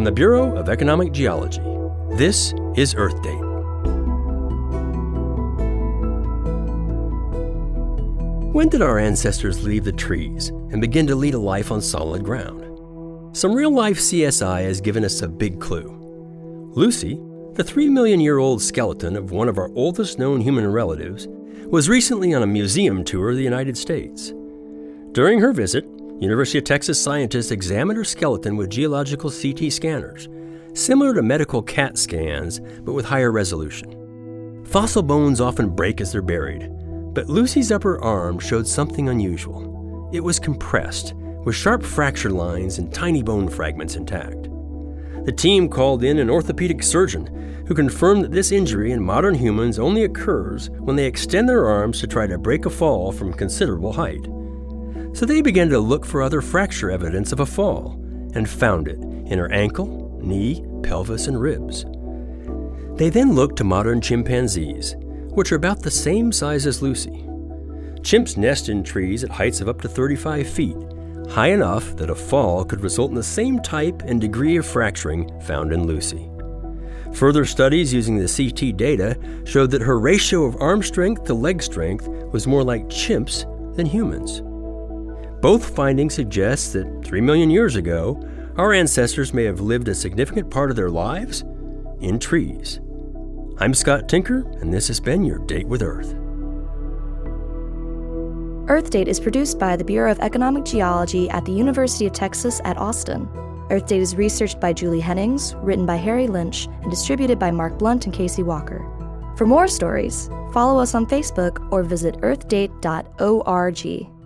the Bureau of Economic Geology. This is Earth Date. When did our ancestors leave the trees and begin to lead a life on solid ground? Some real-life CSI has given us a big clue. Lucy, the 3-million-year-old skeleton of one of our oldest known human relatives, was recently on a museum tour of the United States. During her visit, University of Texas scientists examined her skeleton with geological CT scanners, similar to medical CAT scans, but with higher resolution. Fossil bones often break as they're buried, but Lucy's upper arm showed something unusual. It was compressed, with sharp fracture lines and tiny bone fragments intact. The team called in an orthopedic surgeon who confirmed that this injury in modern humans only occurs when they extend their arms to try to break a fall from considerable height. So they began to look for other fracture evidence of a fall and found it in her ankle, knee, pelvis, and ribs. They then looked to modern chimpanzees, which are about the same size as Lucy. Chimps nest in trees at heights of up to 35 feet, high enough that a fall could result in the same type and degree of fracturing found in Lucy. Further studies using the CT data showed that her ratio of arm strength to leg strength was more like chimps than humans. Both findings suggest that 3 million years ago, our ancestors may have lived a significant part of their lives in trees. I'm Scott Tinker, and this has been your Date with Earth. Earth Date is produced by the Bureau of Economic Geology at the University of Texas at Austin. Earth Date is researched by Julie Hennings, written by Harry Lynch, and distributed by Mark Blunt and Casey Walker. For more stories, follow us on Facebook or visit earthdate.org.